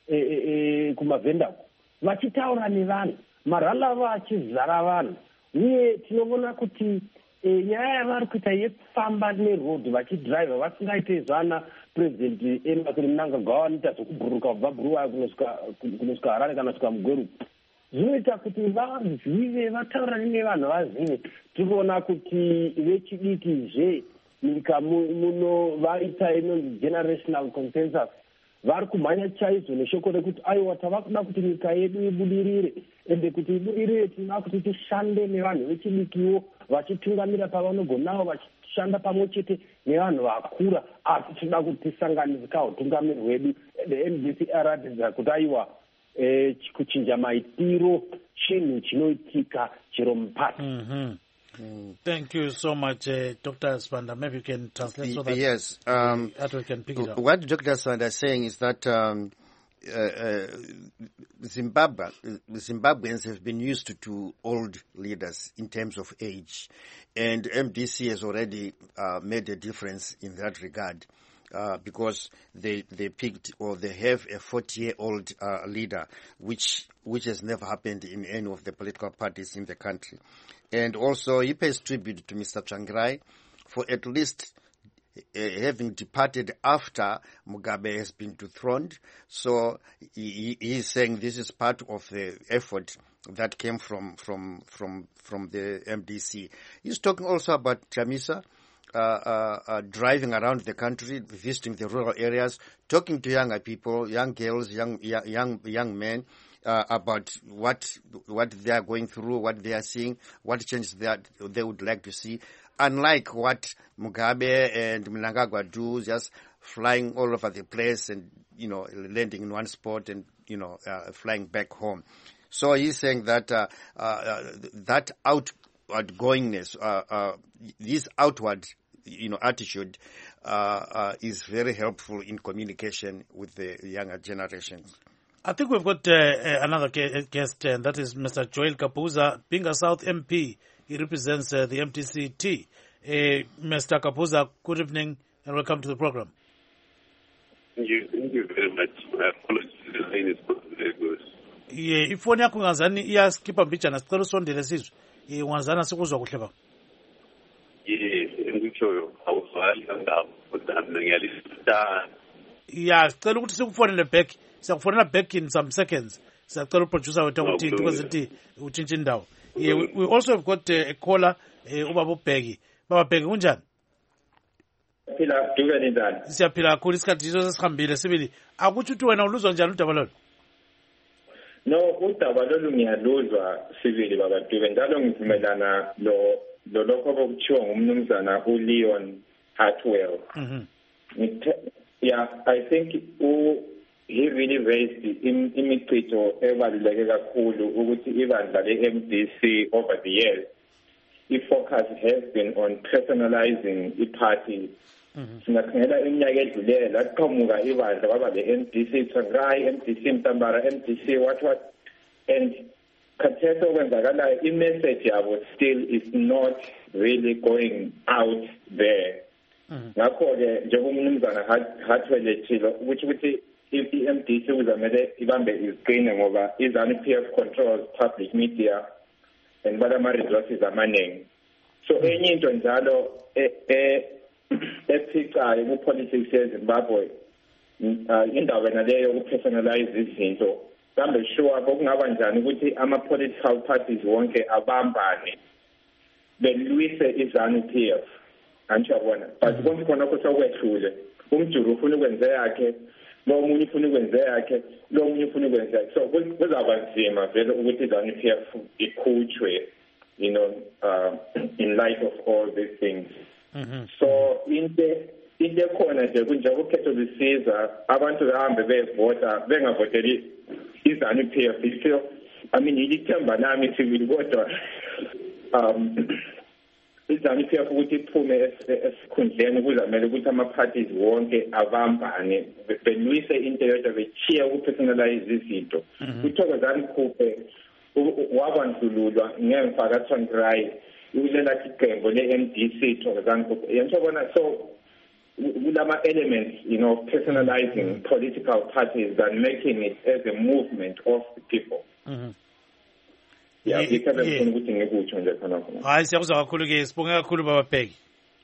[SPEAKER 4] kumavhenda, vachitaura nevanhu, marala avo achizara vanhu. Uye tinoona kuti nyaya yavari kuita yekufamba nerodhi vachidhiraivha vasingaite zvana purezidendi emakuri mnangagwa vanoita zvokubhururuka kubva bhuruwaya kunosvika harare kana svika mugweru, zvinoita kuti vazive, vataurane nevanhu vazive. Tiriona kuti vechidikizve nyika muno vaita inonzi generational consensus, vari kumhanya chaizvo neshoko rekuti aiwa tavakuda kuti nyika yedu ibudirire, ende kuti ibudirire tinoda kuti tishande nevanhu vechidikiwo vachitungamira pavanogonawo, vachishanda pamwe chete nevanhu vakura, asi tinoda kuti tisanganisikawo utungamiri hwedu. Ende MDC aratidza kuti aiwa kuchinja maitiro chinhu chinoitika chero mupata.
[SPEAKER 1] Thank you so much, Dr. Sibanda. Maybe you can translate so that
[SPEAKER 2] yes,
[SPEAKER 1] we can pick it up.
[SPEAKER 2] What Dr. Sibanda is saying is that Zimbabweans have been used to old leaders in terms of age, and MDC has already made a difference in that regard. Because they picked, or they have a 40-year-old leader, which has never happened in any of the political parties in the country. And also he pays tribute to Mr. Tsvangirai for at least having departed after Mugabe has been dethroned. So he is saying this is part of the effort that came from the MDC. He's talking also about Chamisa. Driving around the country, visiting the rural areas, talking to younger people, young girls, young men, about what they are going through, what they are seeing, what changes they would like to see. Unlike what Mugabe and Mnangagwa do, just flying all over the place and, landing in one spot and, flying back home. So he's saying that that outgoingness, this outward attitude is very helpful in communication with the younger generations.
[SPEAKER 1] I think we've got another guest, and that is Mr. Joel Kapuza, being a South MP. He represents the MTCT. Mr. Kapuza, good evening and welcome to the program.
[SPEAKER 6] Thank you very much. My apologies, the line is not very good.
[SPEAKER 1] Ifoni yakho ngazani iyaskipha mbijana sicela usondele sizwe. Ngazana sikuzwa kuhle baba.
[SPEAKER 6] Engikutshoyo awuzwali kangako kodwa mina ngiyalisita.
[SPEAKER 1] Sicela ukuthi sikufonele back. Siyakufonela back in some seconds. Sicela uproducer wethu ukuthi ukuthi utshintshe indawo. We also have got a caller ubaba uBheki. Baba Bheki kunjani?
[SPEAKER 7] Phila duka njani?
[SPEAKER 1] Siyaphila kakhulu isikhathi iso sesihambile sibili. Akuthi uthi wena uluzwa njani udaba lolu?
[SPEAKER 7] No, udaba lolu ngiyaluzwa sibili baba duka njalo ngivumelana lokho okuthiwa ngumnumzana uLeon Hartwell. Yeah, I think he really raised imichitho ebaluleke kakhulu ukuthi ibandla le-MDC over the years. The focus has been on personalizing the party. Singakhangela iminyaka edlulele laqhamuka ibandla kwaba le-MDC Tsvangirai, MDC Mtambara, MDC what, and khathesi okwenzakalayo i-message yabo still is not really going out there. Ngakho-ke njengomnumzana Hartwell ethile ukuthi i-MDC kuzamele ibambe iziqine ngoba i-ZANU-PF controls public media and balama-resources amaningi. So enye into njalo ephicayo ku-politics yeZimbabwe indawo naleyo yoku-personalize izinto. Kambe sure kokungaba njani ukuthi ama-political parties wonke abambane belwise i-ZANU-PF. Anjabona. But konke khona kusokwethule. Umjuru ufuna ukwenza yakhe, lo munye ufuna ukwenza yakhe, lo munye ufuna ukwenza yakhe. So kuzaba nzima vele ukuthi i-ZANU-PF ikhutshwe, in light of all these things. So into khona nje kunjengoba ukhetho lisiza abantu bahambe bevota bengavoteli i-ZANU-PF. Ilithemba lami sibili kodwa i-ZANU-PF ukuthi iphume esikhundleni kuzamele ukuthi ama-parties wonke abambane belwise into yodwa bechiye ukupersonalize izinto. uThokozani Khuphe wabandlululwa ngemva kaTsvangirai ulela iqembu le-MDC Thokozani Khuphe. Yabona, so kulama elements personalizing political parties and making it as a movement of the people. Yeah, because ukuthi ngikutsho nje khona khona.
[SPEAKER 1] Hayi siyakuzwa kakhulu ke sibonge kakhulu baba Bheki.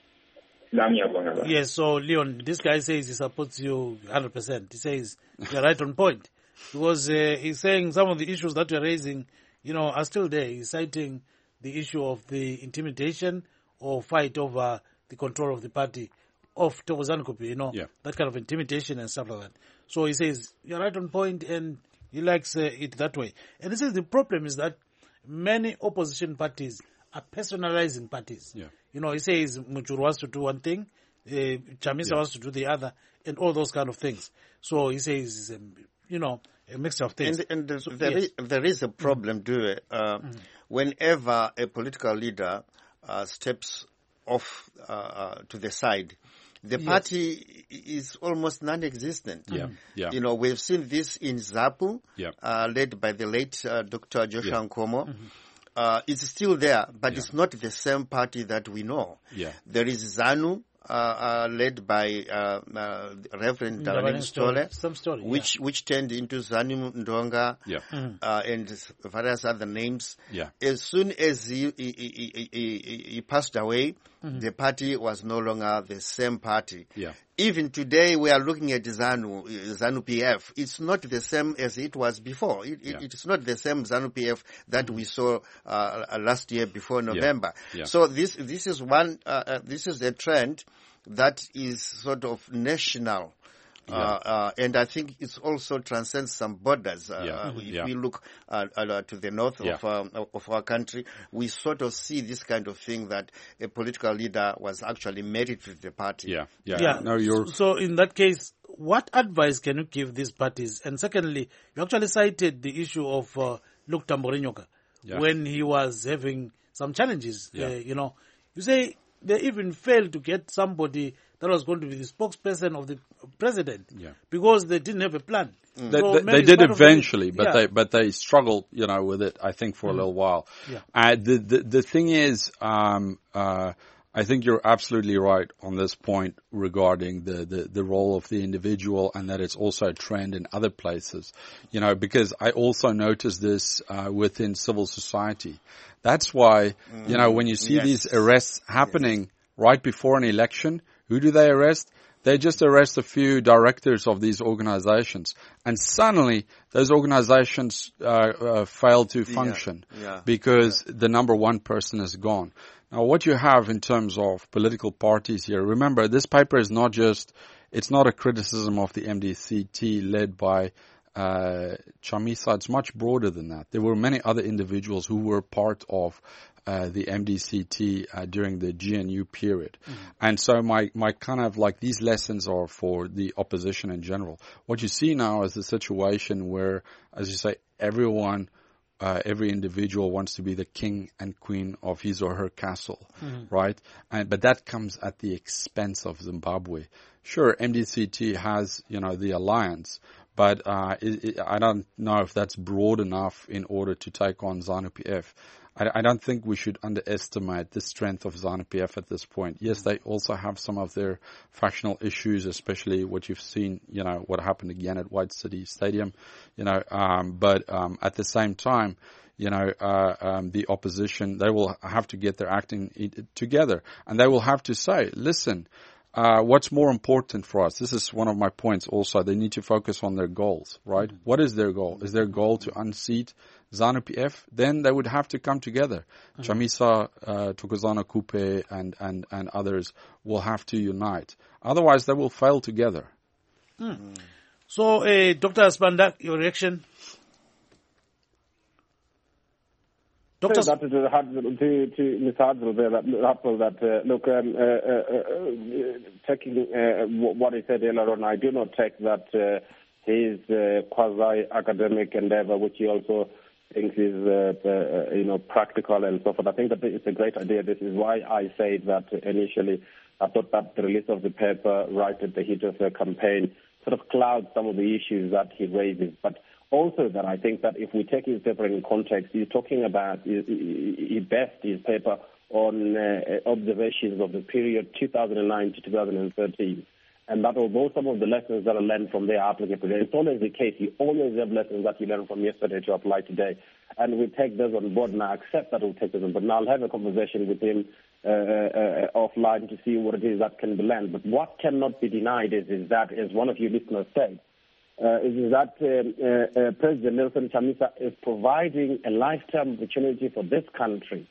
[SPEAKER 1] Yes, so Leon, this guy says he supports you 100%. He says you're right on point because he's saying some of the issues that you're raising, are still there. He's citing the issue of the intimidation or fight over the control of the party of Thokozani Kupi, that kind of intimidation and stuff like that. So he says you're right on point and he likes it that way. And he says the problem is that many opposition parties are personalizing parties.
[SPEAKER 3] Yeah.
[SPEAKER 1] He says Muchuru wants to do one thing, Chamisa wants to do the other, and all those kind of things. So he says, a mixture of things.
[SPEAKER 2] And there is a problem, whenever a political leader steps off to the side, the party is almost non-existent.
[SPEAKER 3] Yeah.
[SPEAKER 2] We've seen this in ZAPU, led by the late Dr. Joshua Nkomo. It's still there, but it's not the same party that we know.
[SPEAKER 3] Yeah.
[SPEAKER 2] There is ZANU, led by Reverend Darling Stole, which turned into ZANU Ndonga and various other names.
[SPEAKER 3] Yeah.
[SPEAKER 2] As soon as he passed away, the party was no longer the same party.
[SPEAKER 3] Yeah.
[SPEAKER 2] Even today, we are looking at ZANU PF. It's not the same as it was before. It's not the same ZANU PF that we saw last year before November.
[SPEAKER 3] Yeah.
[SPEAKER 2] So this is this is a trend that is sort of national. And I think it also transcends some borders. If we look to the north of our country, we sort of see this kind of thing that a political leader was actually married to the party.
[SPEAKER 1] No, so in that case, what advice can you give these parties? And secondly, you actually cited the issue of Luke Tamborinyoka when he was having some challenges. You say they even failed to get somebody that was going to be the spokesperson of the president because they didn't have a plan.
[SPEAKER 3] They did eventually, but they struggled, with it, I think, for a little while. The thing is, I think you're absolutely right on this point regarding the role of the individual and that it's also a trend in other places, because I also noticed this within civil society. That's why, when you see these arrests happening right before an election, who do they arrest? They just arrest a few directors of these organizations. And suddenly, those organizations fail to function because the number one person is gone. Now, what you have in terms of political parties here, remember, this paper is it's not a criticism of the MDCT led by Chamisa. It's much broader than that. There were many other individuals who were part of the MDCT during the GNU period. And so my kind of like these lessons are for the opposition in general. What you see now is a situation where, as you say, everyone, every individual wants to be the king and queen of his or her castle, right? But that comes at the expense of Zimbabwe. Sure, MDCT has, the alliance, but I don't know if that's broad enough in order to take on ZANU-PF. I don't think we should underestimate the strength of ZANU-PF at this point. Yes, they also have some of their factional issues, especially what you've seen, what happened again at White City Stadium, but at the same time, the opposition, they will have to get their acting together and they will have to say, listen, what's more important for us? This is one of my points also. They need to focus on their goals, right? What is their goal? Is their goal to unseat ZANU-PF? Then they would have to come together. Chamisa, Thokozani Kupe, and others will have to unite. Otherwise, they will fail together.
[SPEAKER 1] So, Dr. Spandak, your reaction?
[SPEAKER 4] Dr. That is to Ms. Hadsel there, taking what he said earlier on, I do not take that his quasi-academic endeavor, which he also thinks is, practical and so forth. I think that it's a great idea. This is why I say that initially I thought that the release of the paper right at the heat of the campaign sort of clouds some of the issues that he raises. But also that I think that if we take his paper in context, he's talking about, he based his paper on observations of the period 2009 to 2013. and that although some of the lessons that are learned from there are applicable, it's always the case. You always have lessons that you learned from yesterday to apply today. And we take those on board, and I accept that we'll take those on board. Now I'll have a conversation with him offline to see what it is that can be learned. But what cannot be denied is that, as one of your listeners said, is that President Nelson Chamisa is providing a lifetime opportunity for this country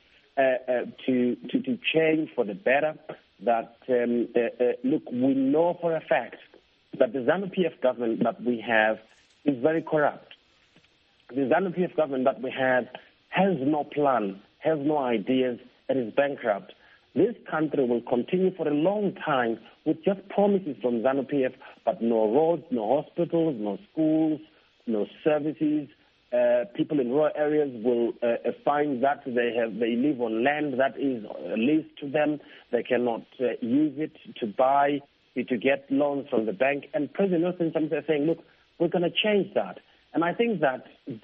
[SPEAKER 4] to change for the better. That, look, we know for a fact that the ZANU-PF government that we have is very corrupt. The ZANU-PF government that we have has no plan, has no ideas, and is bankrupt. This country will continue for a long time with just promises from ZANU-PF, but no roads, no hospitals, no schools, no services. People in rural areas will find that they live on land that is leased to them. They cannot use it to buy, to get loans from the bank. And President Nelson Chamisa is saying, look, we're going to change that. And I think that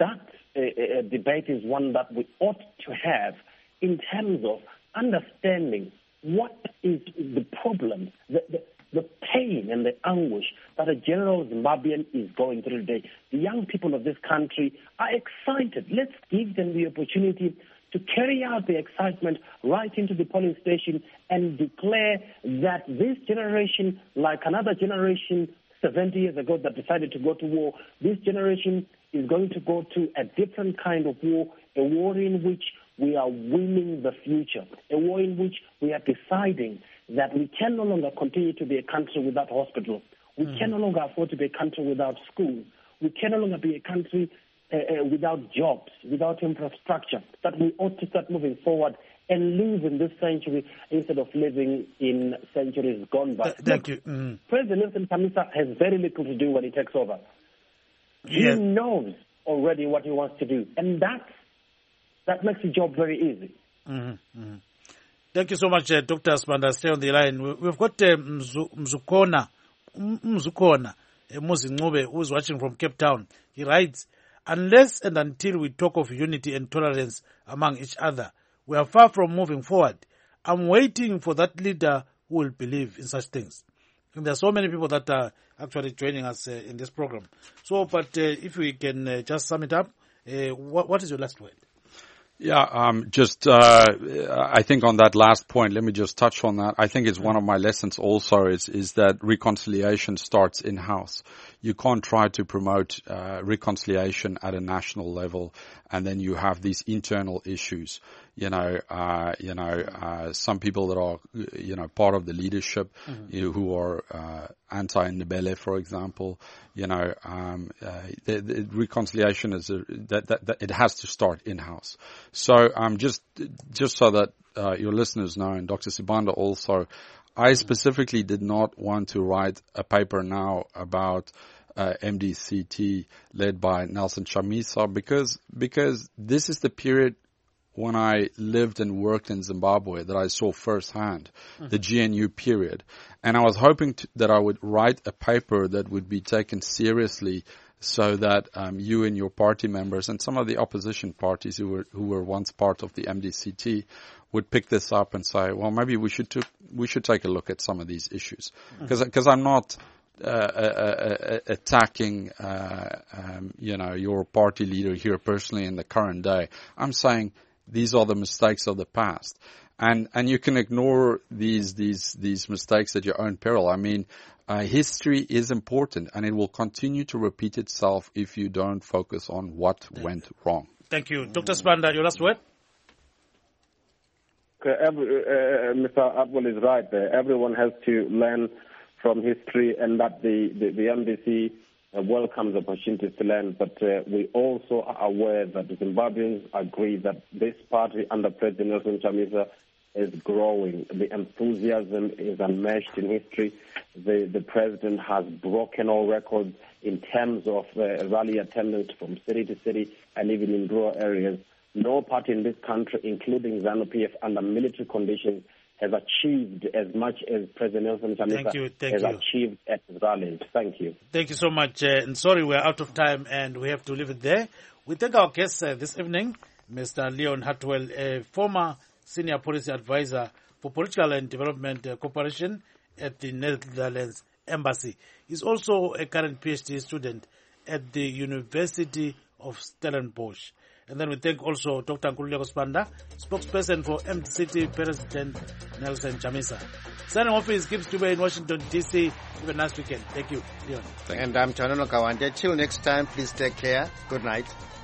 [SPEAKER 4] debate is one that we ought to have in terms of understanding what is the problem, the pain and the anguish that a general Zimbabwean is going through today. The young people of this country are excited. Let's give them the opportunity to carry out the excitement right into the polling station and declare that this generation, like another generation 70 years ago that decided to go to war, this generation is going to go to a different kind of war, a war in which we are winning the future, a war in which we are deciding that we can no longer continue to be a country without hospitals. We can no longer afford to be a country without schools. We can no longer be a country without jobs, without infrastructure, that we ought to start moving forward and live in this century instead of living in centuries gone by.
[SPEAKER 1] Thank you.
[SPEAKER 4] President Nelson Chamisa has very little to do when he takes over. He knows already what he wants to do, and that makes the job very easy.
[SPEAKER 1] Thank you so much, Dr. Sibanda. Stay on the line. We've got Mzukona Muzincube, who's watching from Cape Town. He writes, unless and until we talk of unity and tolerance among each other, we are far from moving forward. I'm waiting for that leader who will believe in such things. And there are so many people that are actually joining us in this program. So, but if we can just sum it up, what is your last word?
[SPEAKER 3] Yeah, I think on that last point, let me just touch on that. I think it's one of my lessons also is that reconciliation starts in-house. You can't try to promote reconciliation at a national level, and then you have these internal issues. Some people that are, part of the leadership, who are anti-Ndebele, for example, the reconciliation is that it has to start in-house. So, just so that your listeners know, and Dr. Sibanda also, I specifically did not want to write a paper now about MDCT led by Nelson Chamisa because this is the period when I lived and worked in Zimbabwe that I saw firsthand, the GNU period. And I was hoping that I would write a paper that would be taken seriously so that you and your party members and some of the opposition parties who were once part of the MDCT would pick this up and say, well, maybe we should take a look at some of these issues. Because I'm not attacking your party leader here personally in the current day. I'm saying these are the mistakes of the past. And you can ignore these mistakes at your own peril. I mean, history is important, and it will continue to repeat itself if you don't focus on what went wrong.
[SPEAKER 1] Thank you. Dr. Sibanda, your last word?
[SPEAKER 4] Mr. Atwell is right there. Everyone has to learn from history, and that the MDC welcomes opportunities to learn, but we also are aware that the Zimbabweans agree that this party under President Nelson Chamisa is growing. The enthusiasm is unmatched in history. The president has broken all records in terms of rally attendance from city to city and even in rural areas. No party in this country, including ZANU-PF, under military conditions, has achieved as much as President Nelson Chamisa has achieved at his rallies. Thank you.
[SPEAKER 1] Thank you so much. And sorry, we're out of time and we have to leave it there. We thank our guest this evening, Mr. Leon Hartwell, a former senior policy advisor for political and development cooperation at the Netherlands Embassy. He's also a current PhD student at the University of Stellenbosch. And then we thank also Dr. Nkululeko Sibanda, spokesperson for MDCT President Nelson Chamisa. Signing off is Gibbs Dube in Washington, D.C. Have a nice weekend. Thank you, Leon.
[SPEAKER 2] And I'm Tanono Kawande. Till next time, please take care. Good night.